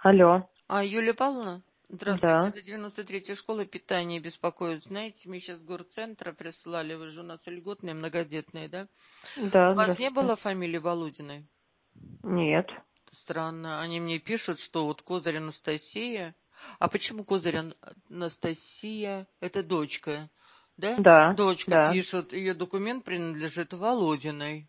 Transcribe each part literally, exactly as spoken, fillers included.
Алло. А, Юлия Павловна? Здравствуйте, Да. это девяносто третья школа питания беспокоит. Знаете, мне сейчас горцентра присылали, вы же у нас льготные, многодетные, да? Да, У вас не здравствуйте. было фамилии Володиной? Нет. Странно, они мне пишут, что вот Козырь Анастасия. А почему Козырь Ан- Анастасия? Это дочка, да? Да, Дочка да. пишет, ее документ принадлежит Володиной.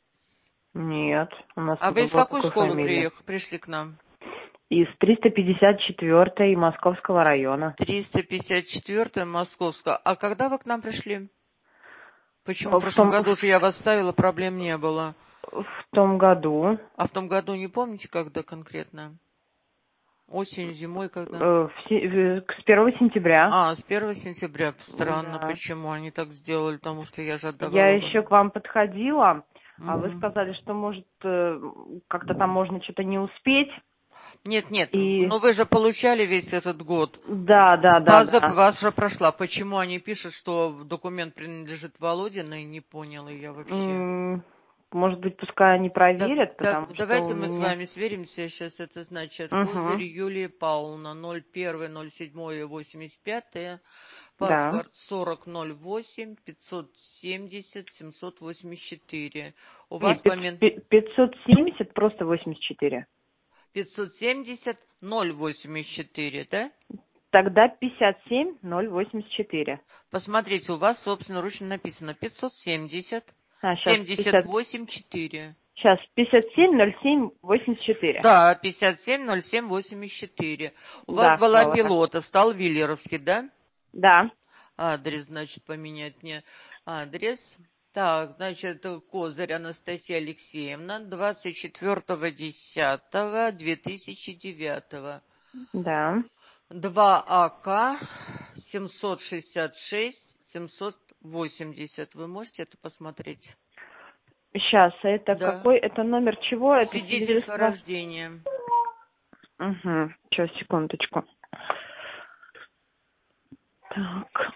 Нет. У нас А не вы из было какой такой школы фамилии. приехали, пришли к нам? Из триста пятьдесят четвёртой Московского района. триста пятьдесят четвёртая Московская. А когда вы к нам пришли? Почему в В прошлом том, году же я вас ставила, проблем не было. в, в том году, А в том году не помните, когда конкретно? Осенью, зимой, э, когда? в се- в- с первого сентября. А, с первого сентября. Странно, Да. почему они так сделали, потому что я же Я отдавала еще вам. к вам подходила, а вы Мгм. сказали, что может э, как-то там можно что-то не успеть. Нет, нет, в- И но вы же получали весь этот год. да, да, да, База да. ваша прошла. Почему они пишут, что документ принадлежит Володиной, не поняла я вообще. М, Может быть, пускай они Да- проверят, да- потому что у давайте мы с меня... вами сверимся. Сейчас это значит Угу. Козырь Юлия Павловна, ноль первое ноль седьмое восемьдесят пятое, Да. паспорт сорок ноль восемь пятьсот семьдесят семьсот восемьдесят четыре. У вас Нет, помимо пятьсот семьдесят просто восемьдесят четыре. пятьсот семьдесят ноль восемьдесят четыре, да? Тогда пятьдесят семь ноль восемьдесят четыре. Посмотрите, у вас собственноручно написано пятьсот семьдесят А, сейчас семьдесят пятьдесят... восемь четыре. Сейчас пятьдесят семь ноль семь восемьдесят четыре. Да, пятьдесят семь ноль семь восемьдесят четыре. У вас Да, была да, вот так. пилота, стал Виллеровский, да? Да. Адрес, значит, поменять мне адрес. Так, значит, Козырь Анастасия Алексеевна, двадцать четвёртого десятого две тысячи девятого. Да. два АК семьсот шестьдесят шесть семьсот восемьдесят. Вы можете это посмотреть? Сейчас, это Да. какой? Это номер чего? Это Свидетельство о свидетельство? рождении. Угу. Сейчас, секундочку. Так.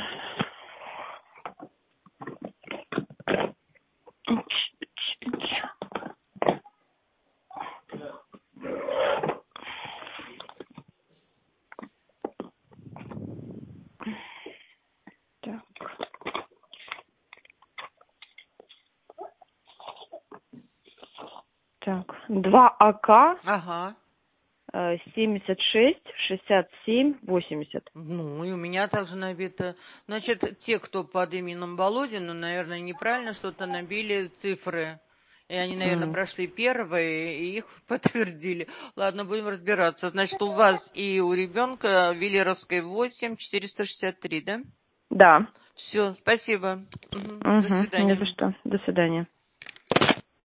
Так. Так. два АК Ага. э, семьдесят шесть шестьдесят семь восемьдесят. Ну, и у меня также набито. Значит, те, кто под именем Володина, наверное, неправильно что-то набили цифры. И они, наверное, М. прошли первые, и их подтвердили. Ладно, будем разбираться. Значит, у вас и у ребенка Виллеровской восемь четыреста шестьдесят три, да? Да. Все, спасибо. Мгм. До Угу. Не за свидания. что. До свидания.